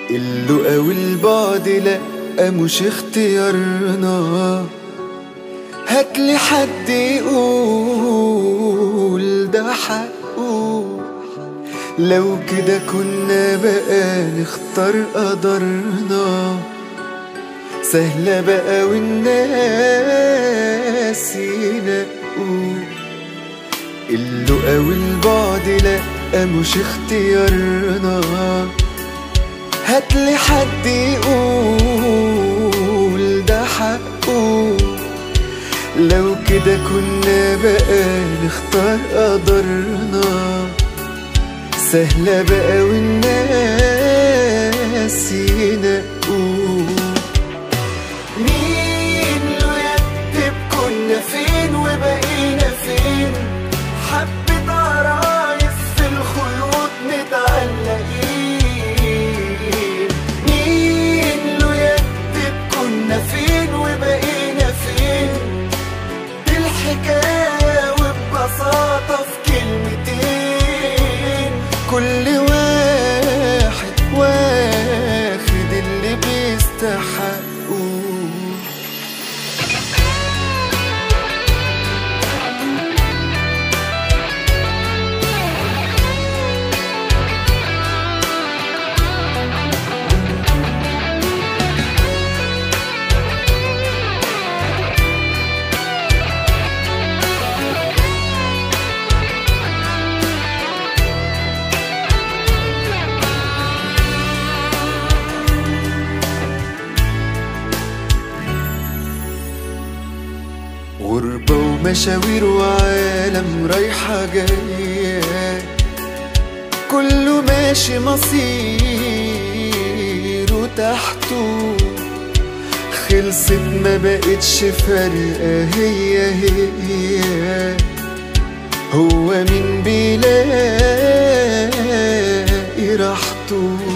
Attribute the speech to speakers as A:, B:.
A: اللقا والبعد لأ مش اختيارنا. هاتلي حد يقول ده حقه، لو كده كنا بقى نختار قدرنا. سهلة بقى والناس ينقوا. اللقا والبعد لأ مش اختيارنا. هاتلي حد يقول ده حقه، لو كده كنا بقى نختار قدرنا. سهلة بقى والناس ينقوا. مين له يكتب كنا فين وبقينا فين؟ حبة عرايس في الخيوط متعلقين. مين له يكتب كنا فين وبقينا فين؟ دي الحكاية وببساطة في كلمتين. كل واحد واخد اللي بيستحقه. غربة ومشاوير وعالم رايحة جاية، كله ماشي مصيره تحته. خلصت ما بقتش فارقة هي هي. هو مين بيلاقي راحته؟